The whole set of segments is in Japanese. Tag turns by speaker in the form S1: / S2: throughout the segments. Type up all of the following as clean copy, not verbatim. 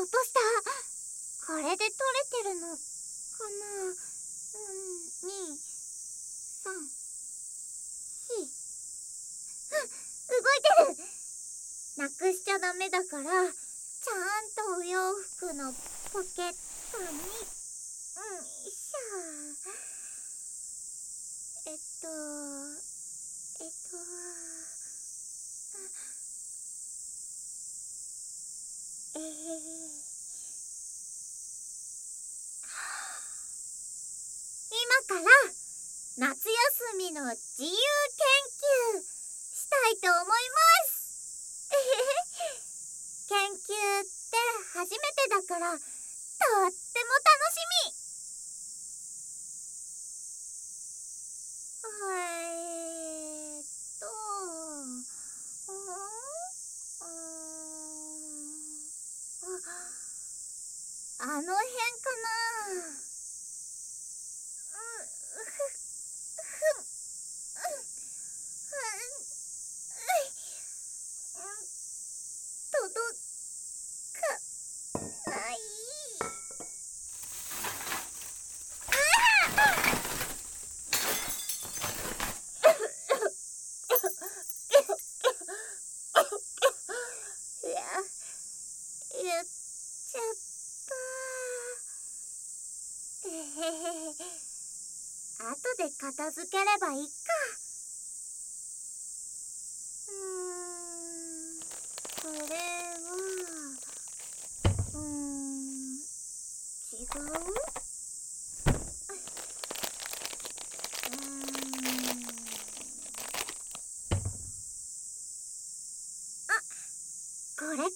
S1: 落とした。これで取れてるのかな。2、3、4。動いてる。なくしちゃダメだから、ちゃんとお洋服のポケットに。今から夏休みの自由研究したいと思います。研究って初めてだからとっても楽しみ。あの辺かな。届かない。やっちゃった。後で片付ければいいか。これは違う。これかな。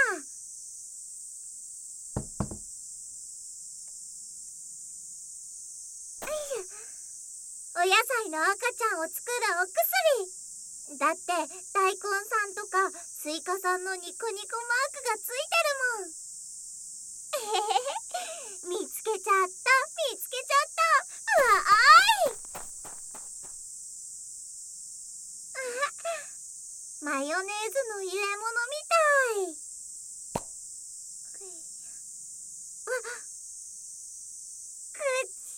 S1: お野菜の赤ちゃんを作るお薬だって、大根さんとかスイカさんのニコニコマークがついてるもん。見つけちゃった。マヨネーズの入れ物みたい。くっち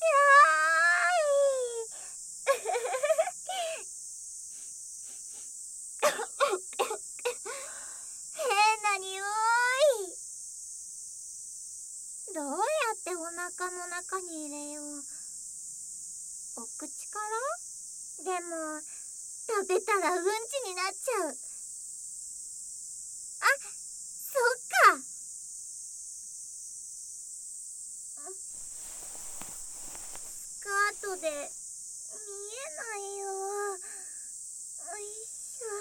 S1: ゃーい。変な匂い。どうやってお腹の中に入れよう。お口から？でも食べたらうんちになっちゃう。そっか。スカートで見えないよ。よいしょ。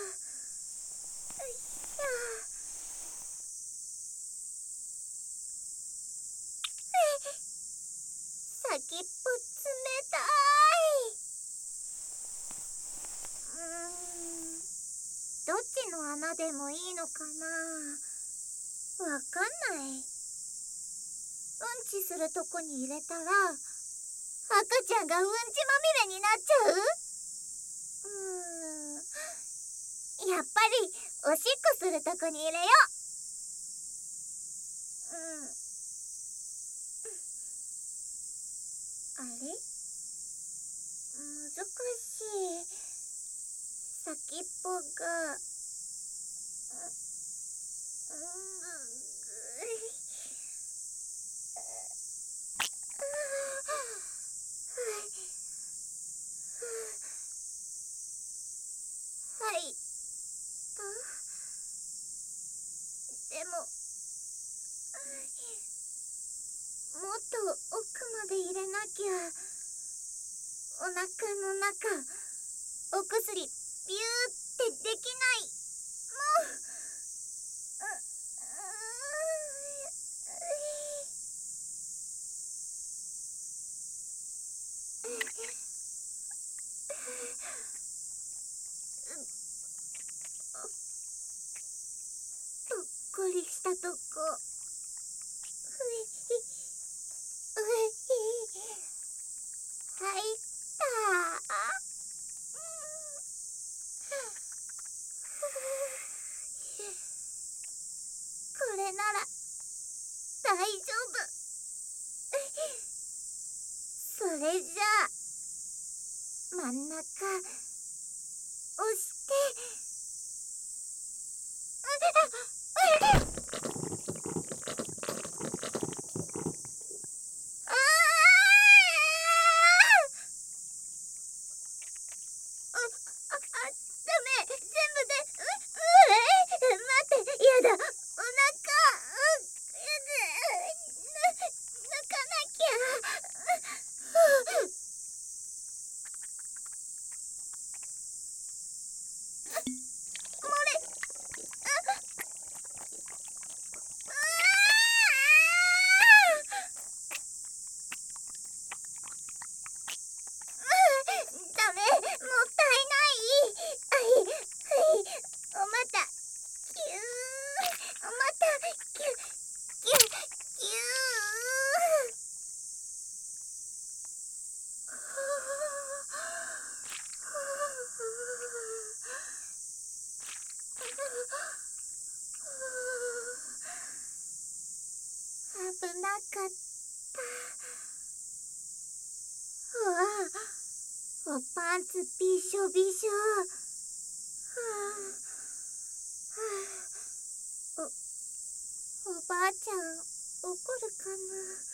S1: 先っぽ冷たい。どっちの穴でもいいのかな。わかんない。うんちするとこに入れたら赤ちゃんがうんちまみれになっちゃう？やっぱりおしっこするとこに入れよう。あれ？難しい。先っぽがはいた。でももっと奥まで入れなきゃ。お腹の中お薬ビューってできない。もう。とっこりしたとこ。入った。これなら大丈夫。それじゃあ真ん中押して。危なかった。おパンツびしょびしょ。おばあちゃん怒るかな。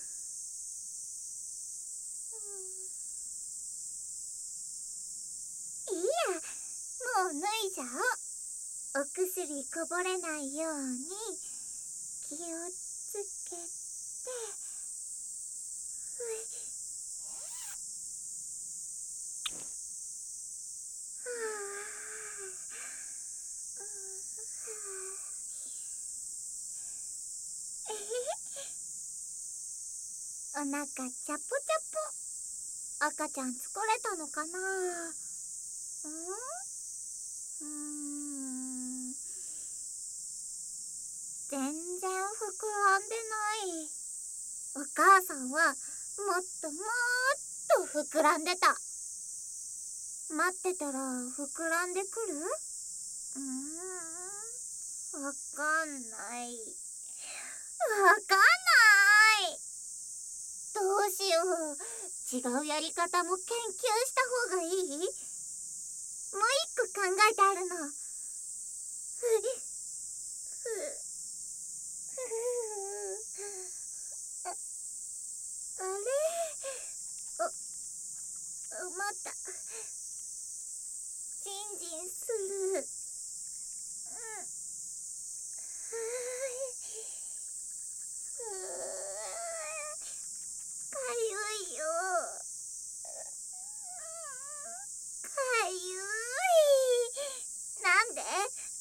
S1: いいや、もう脱いじゃおう。お薬こぼれないように気をつけて。お腹チャポチャポ。赤ちゃん疲れたのかな。全然膨らんでない。お母さんはもっともっと膨らんでた。待ってたら膨らんでくる？わかんない。どうしよう。違うやり方も研究した方がいい？もう一個考えてあるの。あれ？またジンジンする。かゆいよ。かゆい。なんで？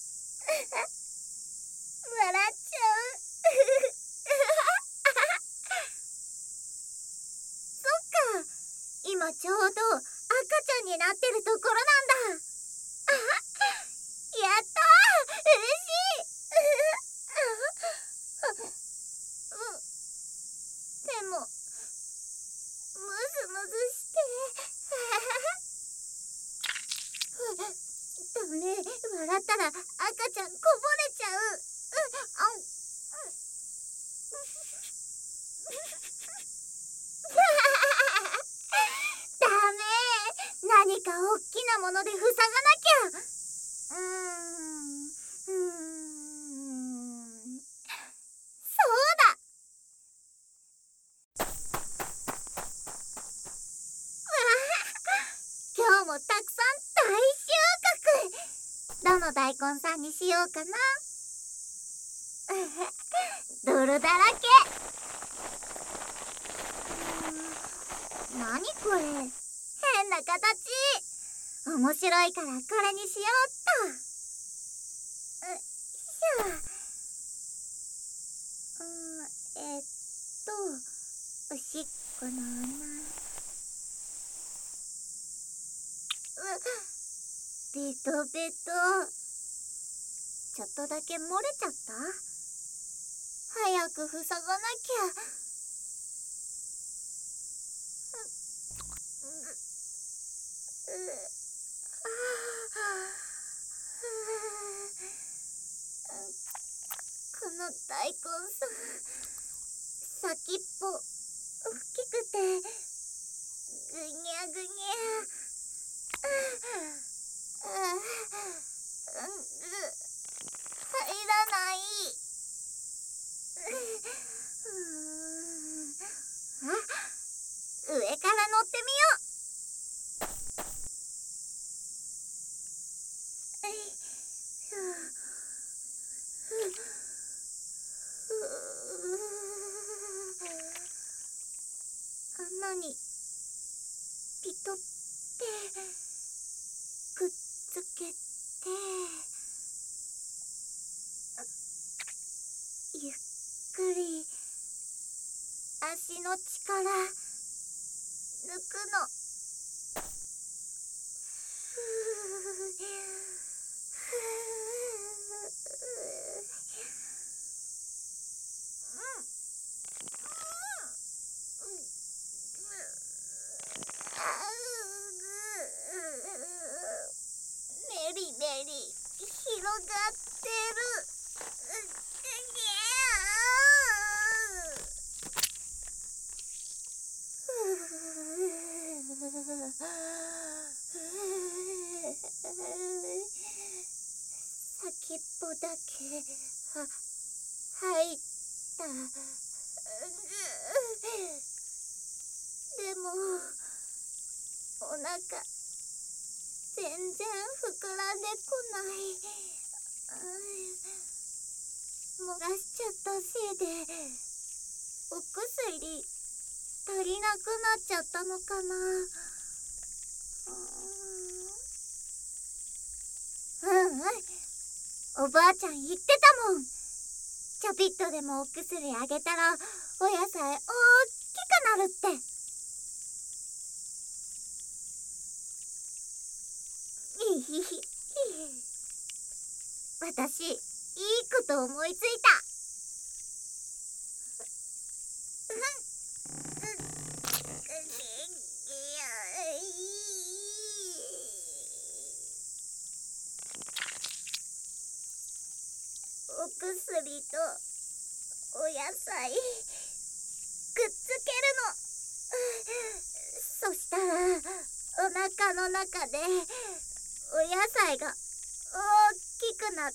S1: 笑っちゃう。そっか、今ちょうど赤ちゃんになってるところなんだ。やったー、嬉しい。でもムズムズして。ダメ、笑ったら赤ちゃんこぼれちゃう。ダメ、何か大きなもので塞がなきゃ。そうだ。今日もたくさん大収穫。どの大根さんにしようかな。泥だらけ。何これ、変な形。面白いからこれにしようっと。おしっこの穴。ベトベト。ちょっとだけ漏れちゃった。早く塞がなきゃ。この大根さん先っぽ大きくてぐにゃぐにゃ。入らない。上から乗ってみよう。穴にピトってくっつけて、ゆっくり足の力抜くの。メリメリ広がってる。先っぽだけ入った。でもお腹全然膨らんでこない。漏らしちゃったせいでお薬足りなくなっちゃったのかな。おばあちゃん言ってたもん。ちょびっとでもお薬あげたらお野菜大きくなるって。私いいこと思いついた。お薬とお野菜くっつけるの。そしたらお腹の中でお野菜が大きくなって、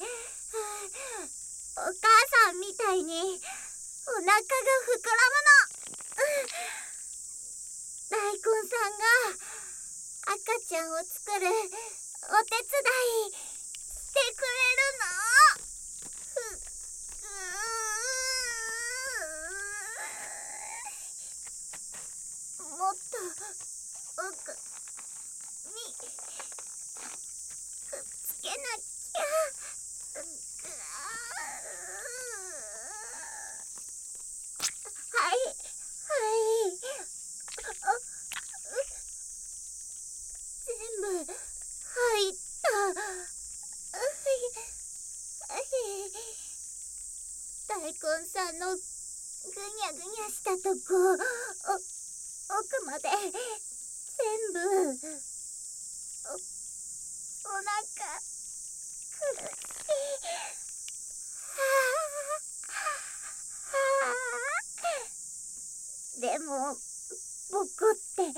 S1: お母さんみたいにお腹が膨らむの。大根さんが赤ちゃんを作るお手伝いしてくれるの。もっと奥にくっつけなきゃ。はいはい。全部入った。大根さんのぐにゃぐにゃしたとこ奥まで全部お腹苦しい。でも僕って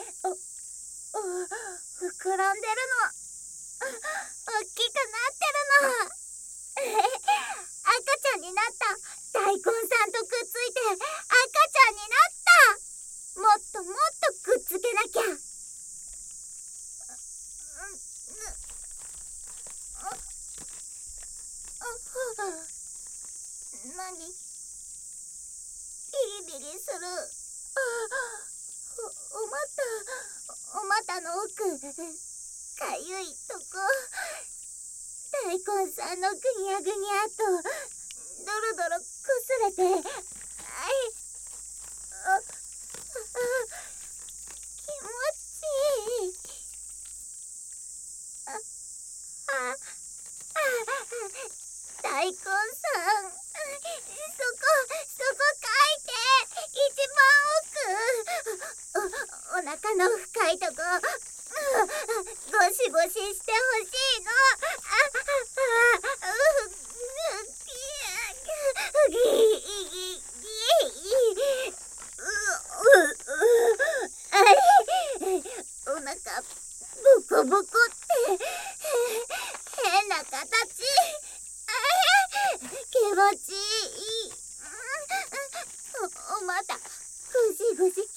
S1: 膨らんでるの。大きくなってるの。赤ちゃんになった。大根さんとくっついて赤ちゃんになった。もっともっとくっつけなきゃ。何？ビリビリする。お股の奥かゆいとこ。大根さんのぐにゃぐにゃとドロドロこすれて、気持ちいい。大根さん、そこ書いて。一番奥、お腹の深いとこゴシゴシしてほしいの。 形気持ちいい。おまたぐじぐじ気持ちいい。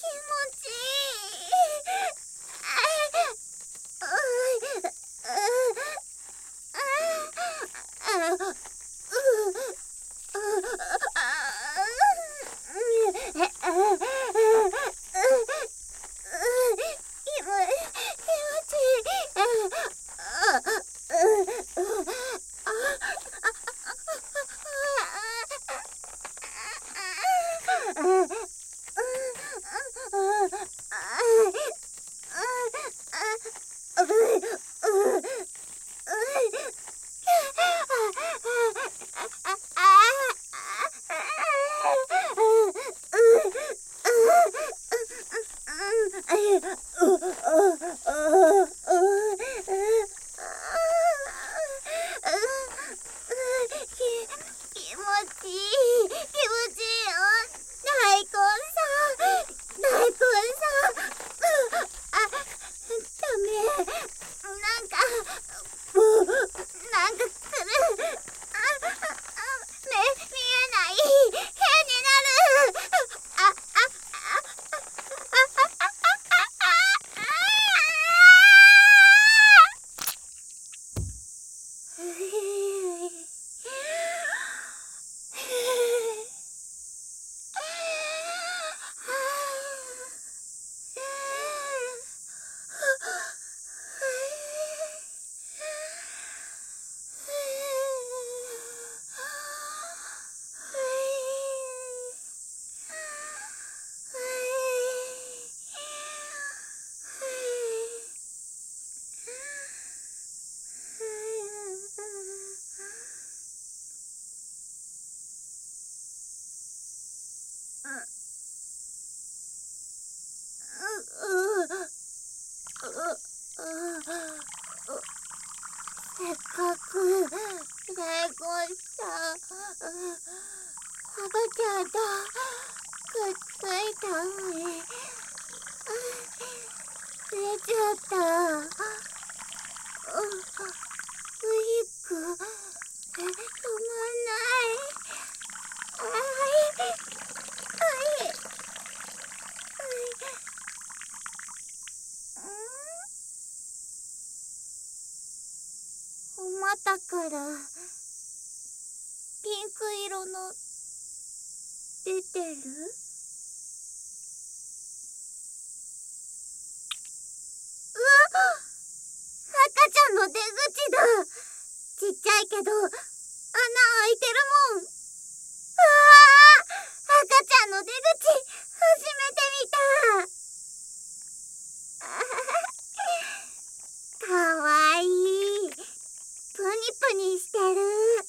S1: せっかく成功した赤ちゃんとくっついたのに出ちゃった。ウィッグ止まんない。お股からピンク色の出てる？うわ！赤ちゃんの出口だ。ちっちゃいけど穴開いてるもん。うわー！赤ちゃんの出口初めて見た。かわいい。プニプニしてる。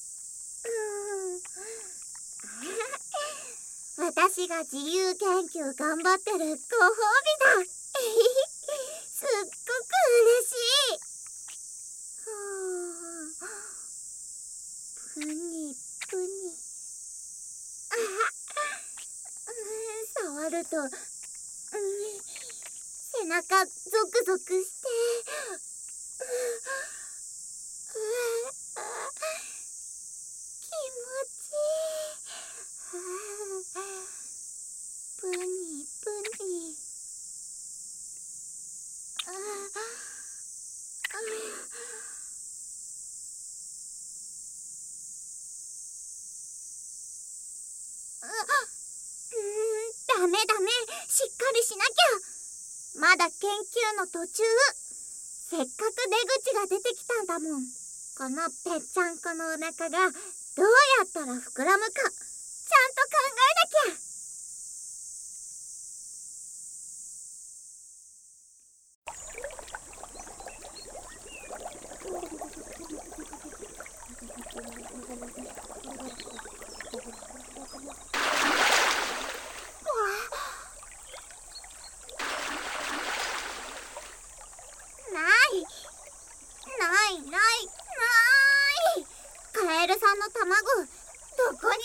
S1: 私が自由研究頑張ってるご褒美だ。すっごく嬉しい。プニプニ。触ると、背中ゾクゾクして。気持ちいい。プニプニ。ダメダメ、しっかりしなきゃ。まだ研究の途中。せっかく出口が出てきたんだもん。このぺっちゃんこのお腹がどうやったら膨らむか、ちゃんと考えなきゃ。カエルさんの卵どこにもない。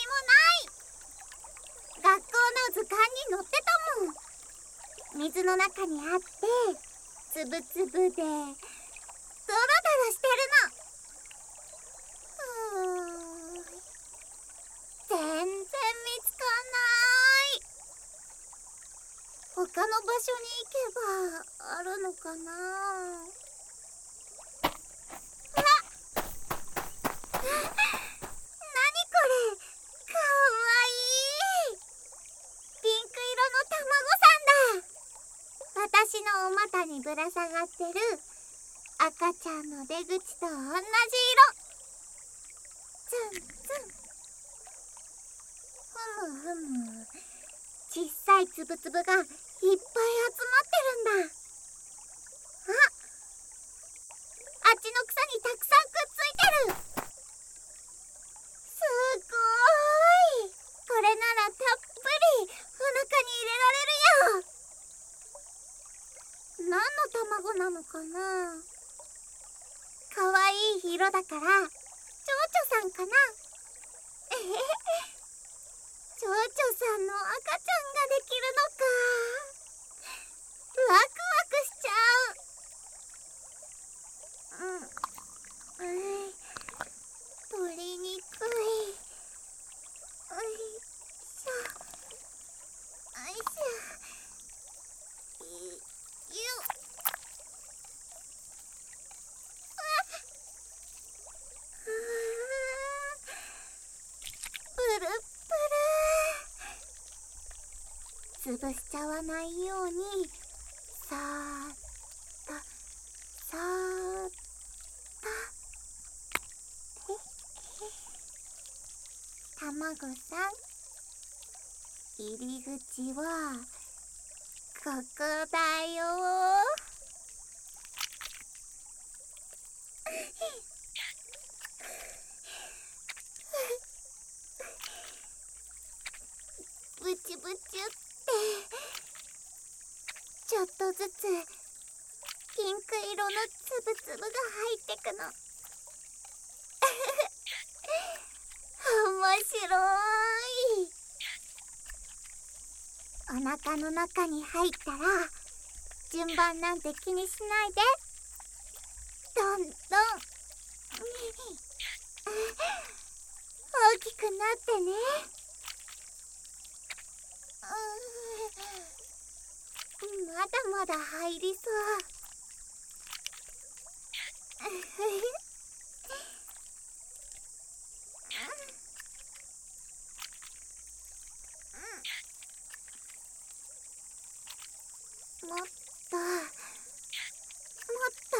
S1: 学校の図鑑に載ってたもん。水の中にあってつぶつぶでドロドロしてるの。 の場所に行けばあるのかな。あ、何これ、かわいい。ピンク色の卵さんだ。私のお股にぶら下がってる赤ちゃんの出口と同じ色。ツンツン。ふむふむ。小さいつぶつぶがいっぱい集まってるんだ。あ、あっちの草にたくさんくっついてる。すごーい。これならたっぷりお腹に入れられるよ。何の卵なのかな。かわいい色だから蝶々さんかな。えへへ。蝶々さんの赤ちゃんができるのか。ワクワクしちゃう。取りにくい。よいしょ。よいしょ。よっ。プルプル。潰しちゃわないようにさーっとさーっと。卵さん、入り口はここだよ。ブチブチってちょっとずつピンク色のつぶつぶが入ってくの。面白い。お腹の中に入ったら順番なんて気にしないで。どんどん大きくなってね。まだまだ入りそう。もっともっと。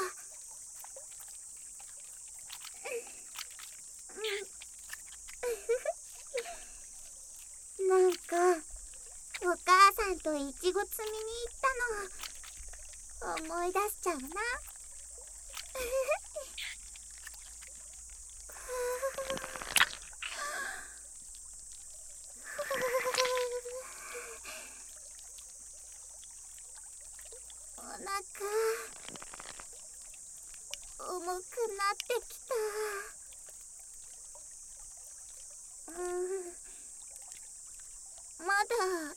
S1: なんかお母さんといちご摘みに行ったの思い出しちゃうな。お腹重くなってきた。まだ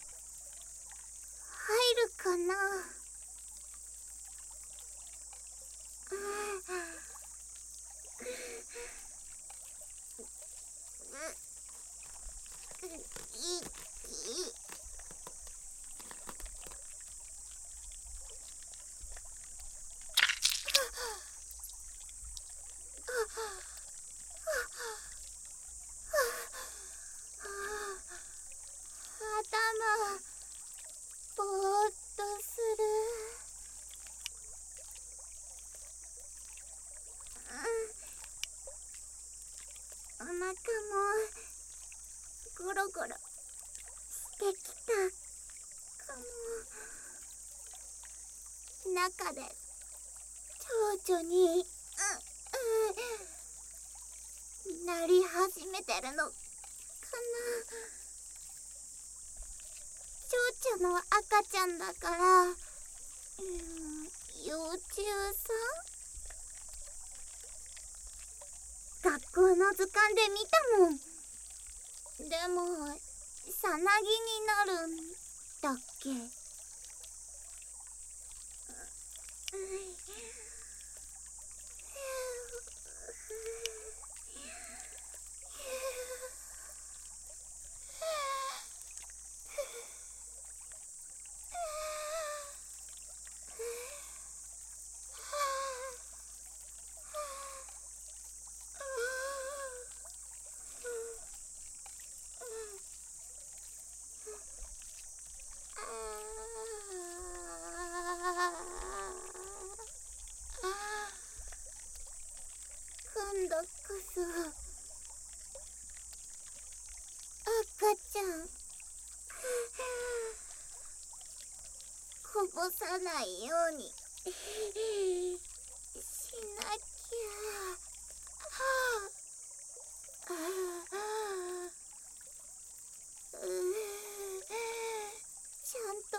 S1: 入るかな。頭ぼーっとする。お腹もゴロゴロしてきたかも。中で蝶々になり始めてるのかな。蝶々の赤ちゃんだから、幼虫さん。学校の図鑑で見たもん。でもさなぎになるんだっけ。 ぼさないようにしなきゃ。ちゃんと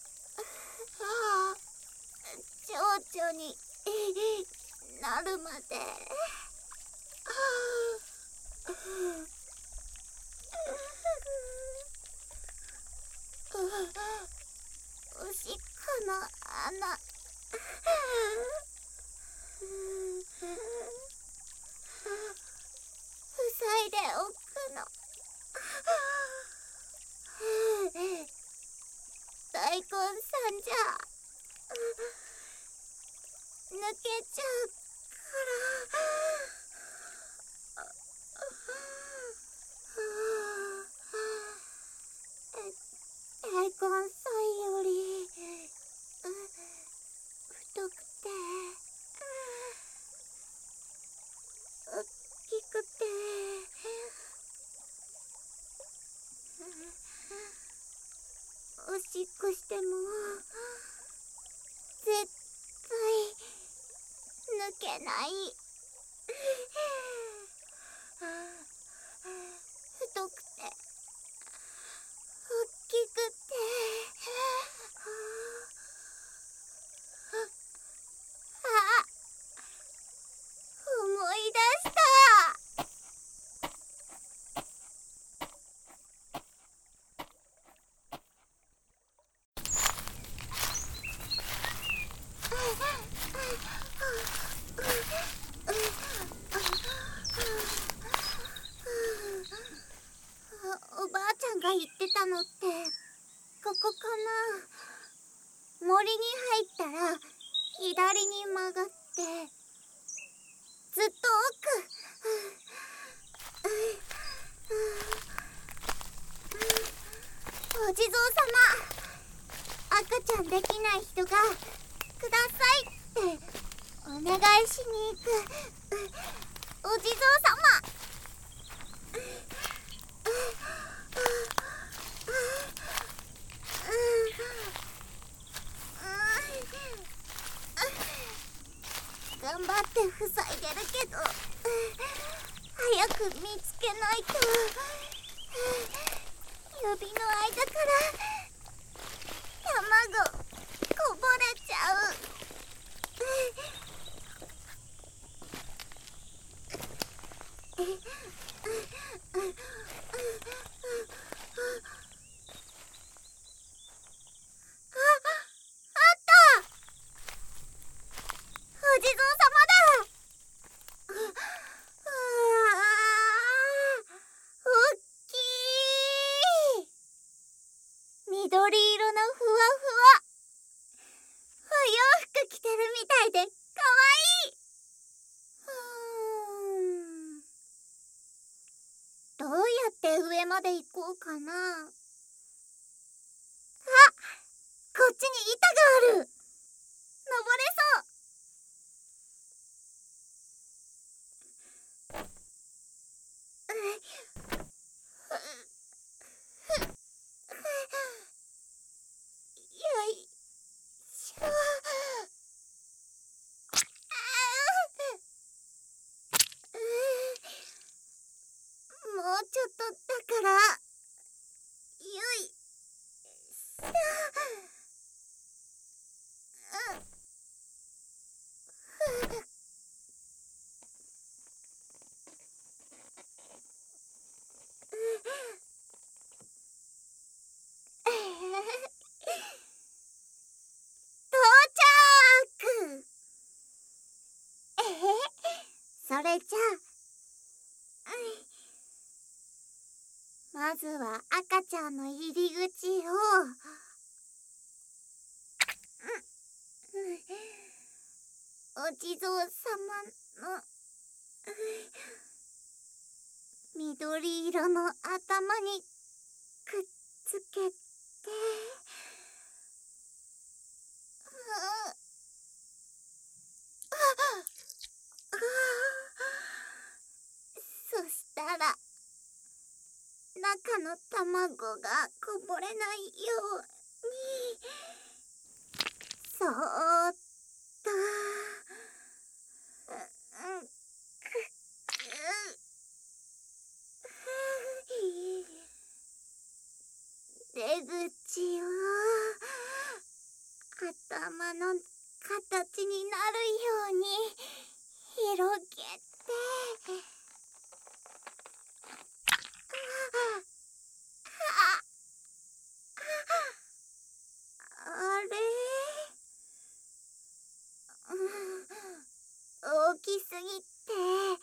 S1: 蝶々になるまで。おしっこの穴塞いでおくの。大根さんじゃ抜けちゃうから。大根さんより太くて大きくておしっこしても絶対抜けない。太くて大きくて思い出した。おばあちゃんが言ってたのってここかな。森に入ったら左に曲がってずっと奥。お地蔵様、赤ちゃんできない人がくださいってお願いしに行く。お地蔵様。頑張って塞いでるけど早く見つけないと。指の間から卵こぼれちゃう。お地蔵様だ。おっきい緑色のふわふわ。お洋服着てるみたいでかわいい。どうやって上まで行こうかな。あ、こっちに板がある。登れそう。よいしょ。もうちょっとだから。よいしょ。到着。それじゃあ、まずは赤ちゃんの入り口をお地蔵様の緑色の頭にくっつけて、そしたら中の卵がこぼれないように。 そーっと出口を頭の形になるように広げて、あれ、大きすぎて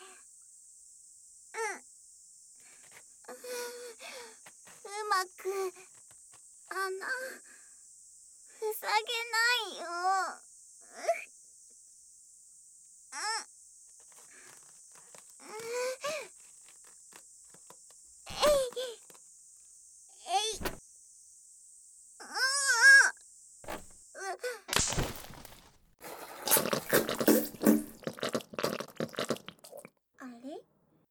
S1: うまく穴塞げないよ。あれ？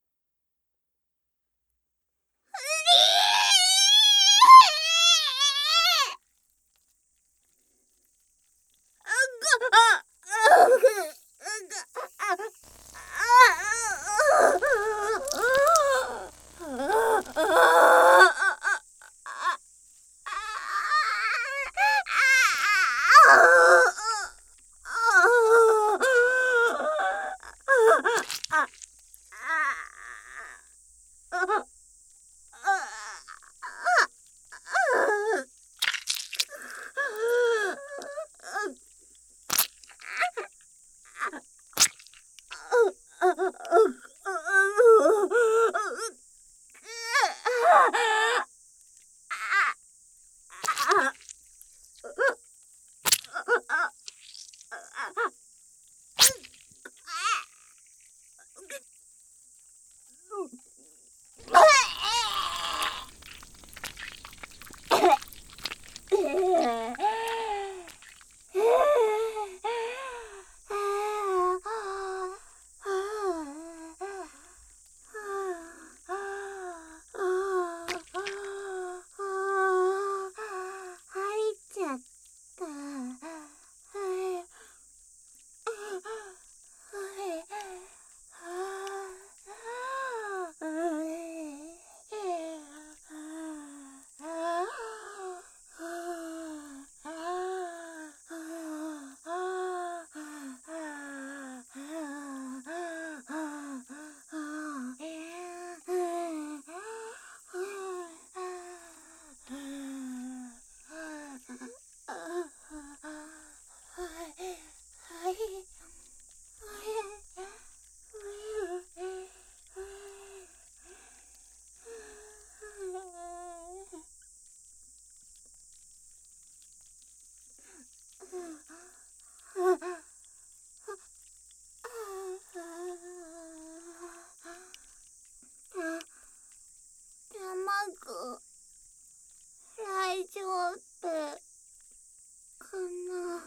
S1: 卵、大丈夫かな。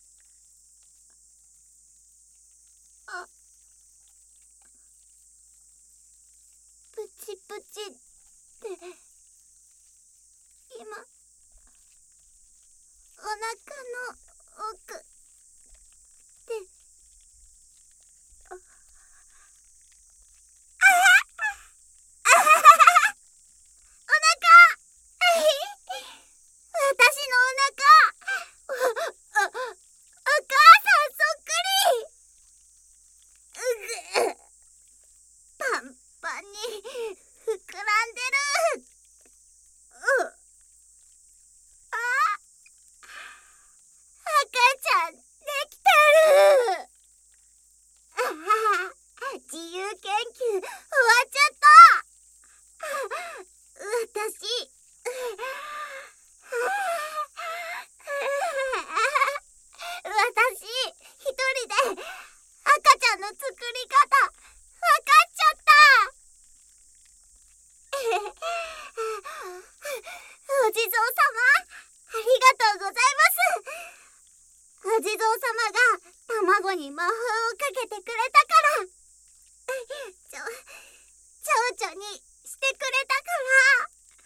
S1: プチプチって今お腹の奥で私のお腹、お母さんそっくり。パンパンに膨らんでる。赤ちゃんできてる。自由研究終わっちゃった。私一人で赤ちゃんの作り方わかっちゃった。お地蔵様、ありがとうございます。お地蔵様が卵に魔法をかけてくれたから、蝶々にしてくれたから、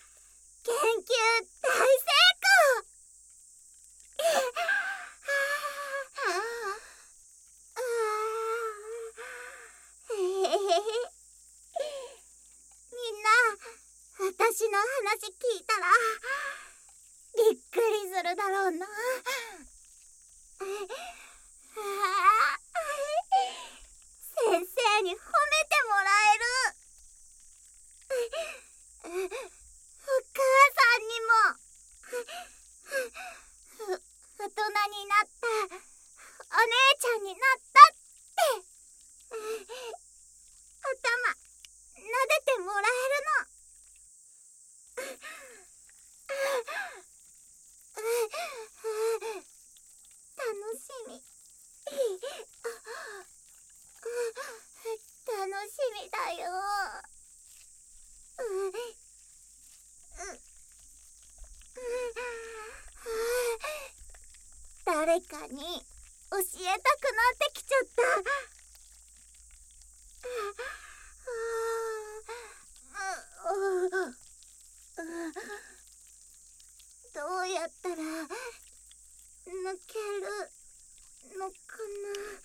S1: 研究大成功。 私の話聞いたらびっくりするだろうな。先生に褒めてもらえる。お母さんにも大人になった、お姉ちゃんになったって頭撫でてもらえるの。楽しみ。楽しみだよ。誰かに教えたくなってきちゃった。どうやったら抜けるのかな。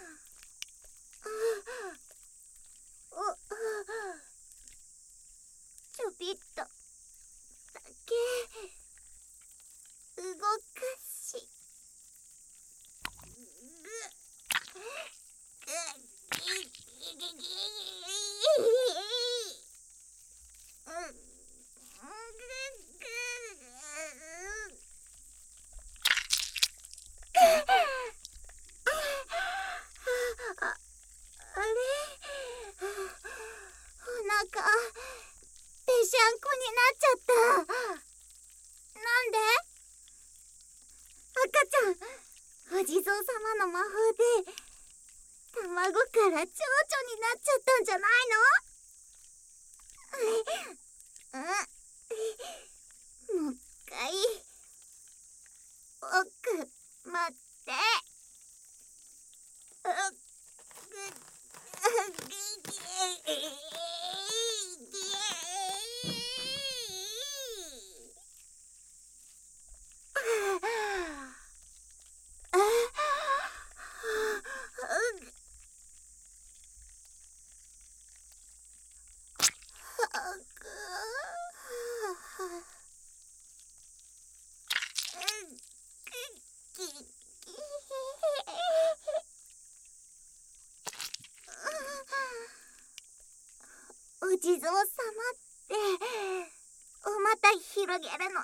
S1: ちょびっとだけ動かし。あれ、お腹ぺしゃんこになっちゃった。なんで？赤ちゃん、お地蔵様の魔法で卵から蝶々になっちゃったんじゃないの？もう一回僕待って。お地蔵様ってお股広げるの。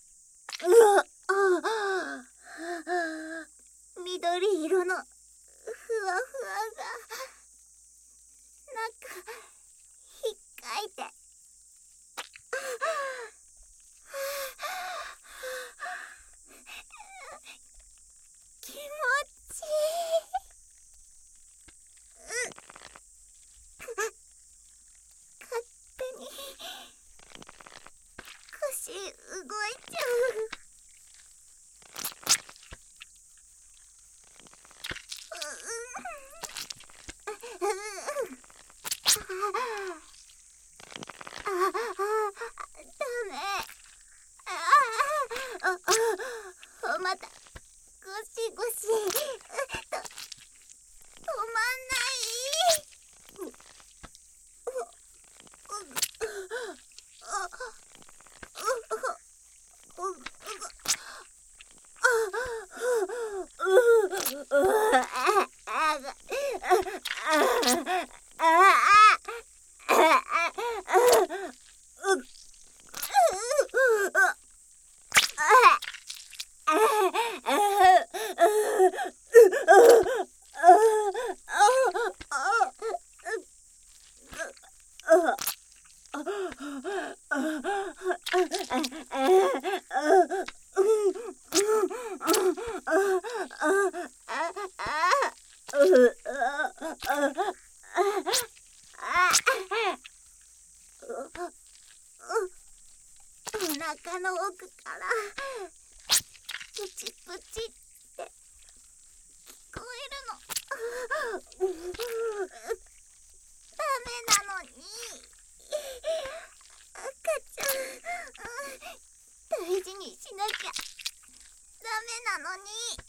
S1: 緑色のふわふわがなんかひっかいて。気持ちいい。勝手に腰動いちゃう。ダメ。またゴシゴシ止まんない。お腹の奥からプチプチって聞こえるの。ダメなのに。赤ちゃん、大事にしなきゃダメなのに。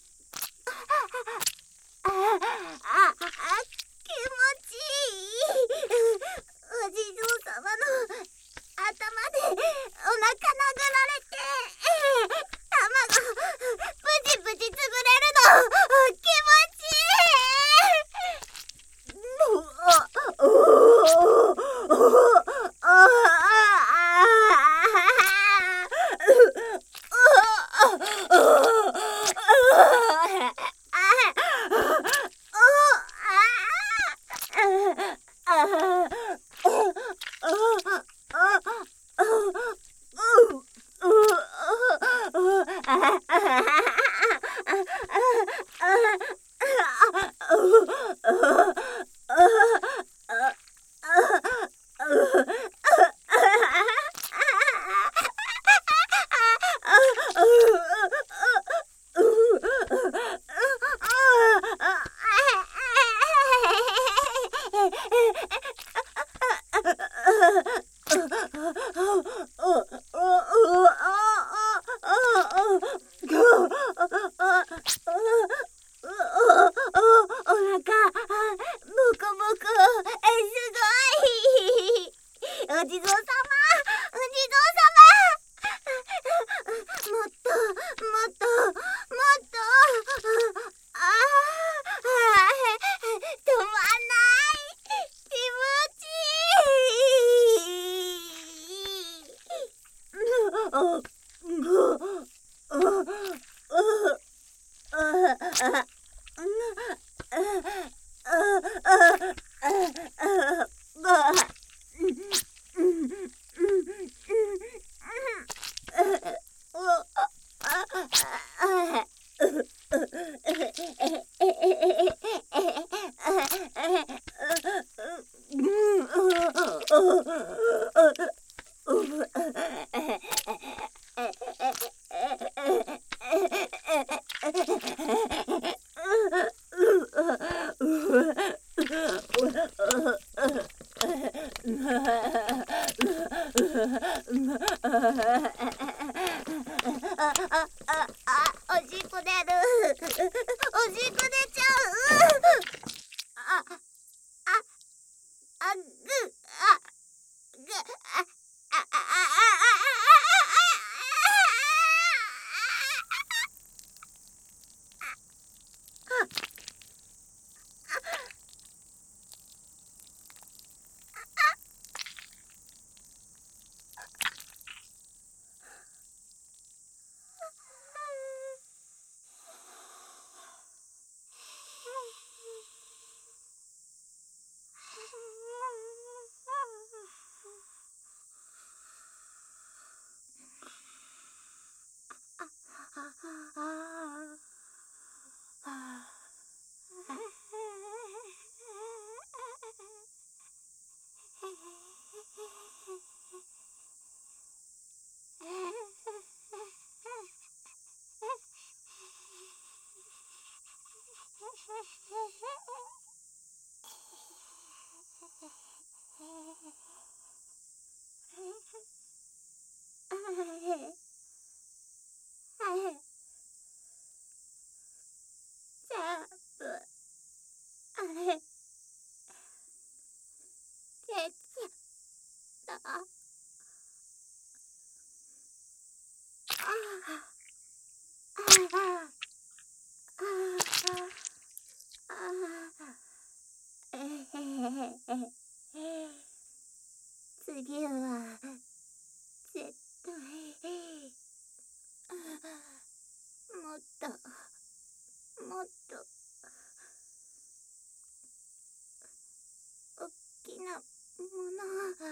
S1: 気持ちいい。お地蔵様の頭でお地蔵様、もっと止まんない気持ちおしっこ出る。おしっこ出ちゃう。次は絶対もっと大きなもの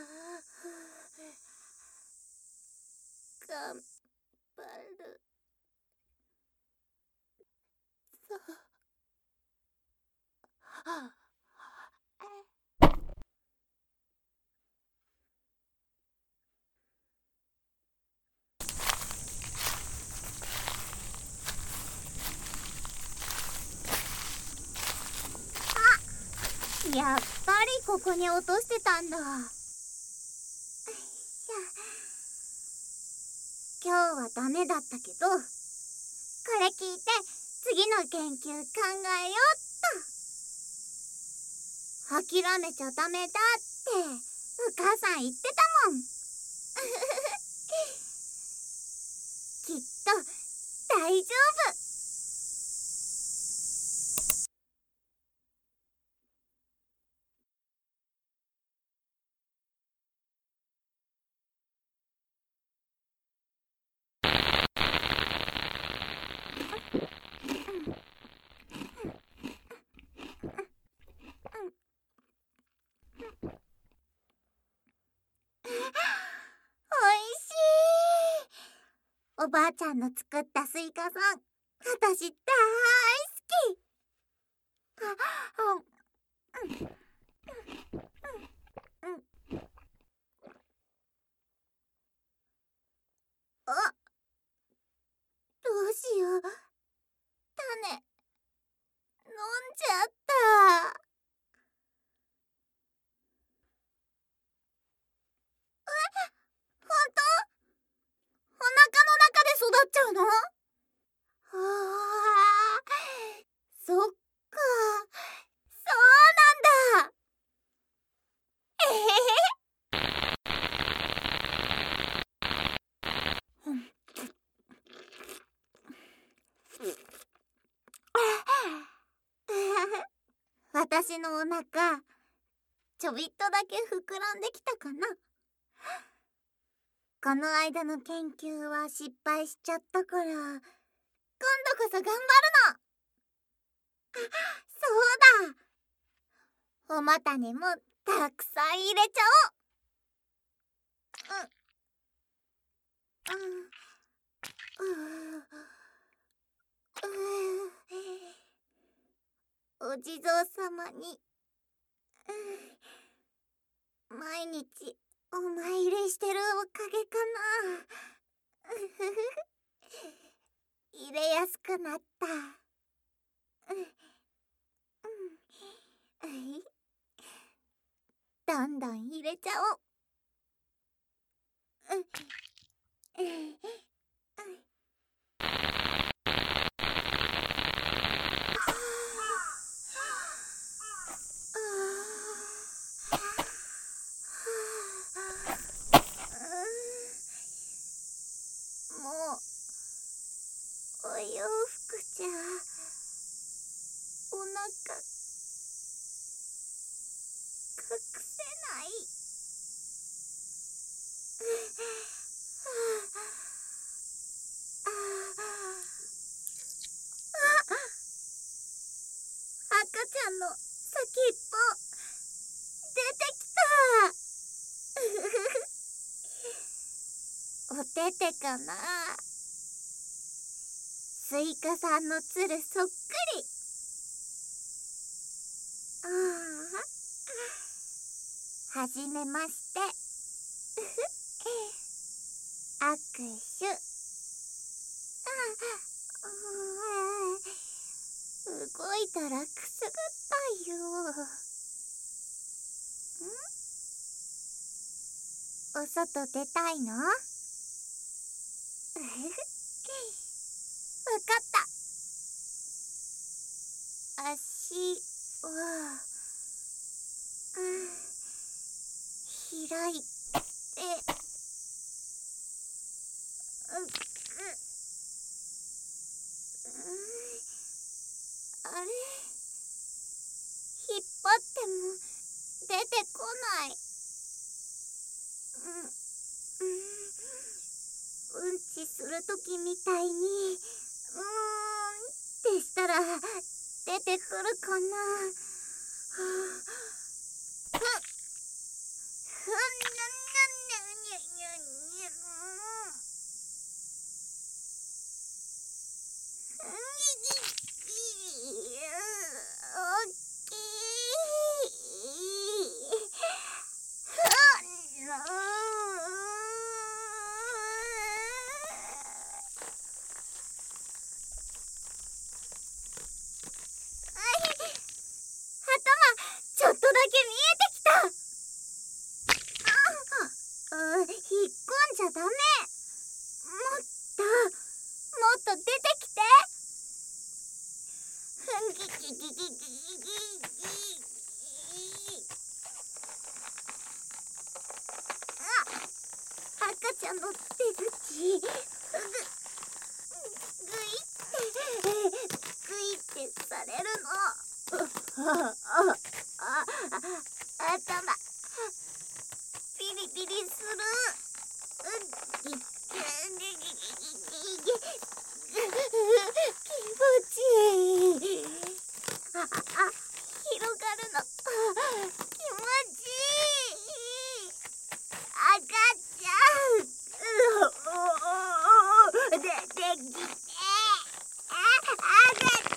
S1: 頑張る。そうやっぱりここに落としてたんだ。今日はダメだったけど、これ聞いて次の研究考えよっと。諦めちゃダメだってお母さん言ってたもん。きっと大丈夫。おばあちゃんの作ったスイカさん、私大好き。あ、どうしよう。種、飲んじゃった。ほんと？お腹の中で育っちゃうの？そっか、そうなんだ。えへへ。 私のお腹ちょびっとだけ膨らんできたかな。この間の研究は失敗しちゃったから、今度こそ頑張るの。そうだ、お股にもたくさん入れちゃおう。お地蔵様に毎日お参りしてるおかげかな。入れやすくなった。どんどん入れちゃおう。もうお洋服じゃお腹隠せない。赤ちゃんの先っぽ出てきた。おててかな。スイカさんのつるそっくり。はじめまして。握手。動いたらくすぐったよ。お外出たいの？わかった。足を開いて、あれ、引っ張っても出てこない。うんちするときみたいにってしたら出てくるかな。ちょっとだけ見えてきた。引っ込んじゃダメ。もっと出てきて。赤ちゃんの出口グイってされるの。頭ピリピリする。気持ちいい。広がるの気持ちいい。赤ちゃん出てきて。赤ちゃん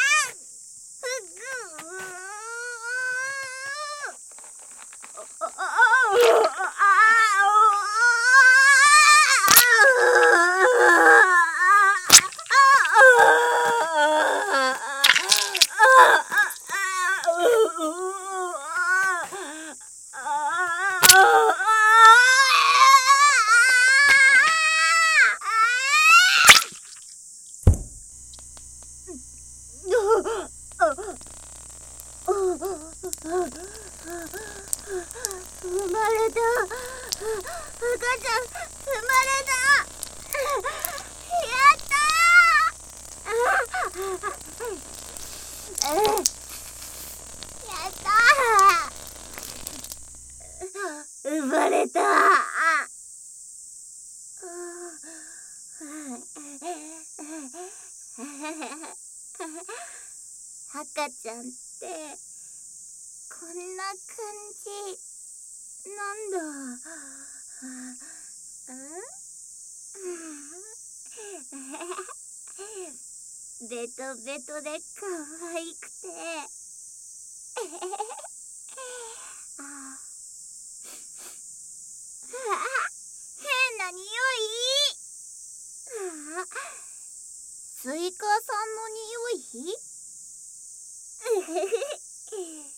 S1: 生まれた。赤ちゃん生まれた。やったー。や生まれた。赤ちゃんってこんな感じなんだ。ベトベトで可愛くてあ変な匂い。スイカさんの匂い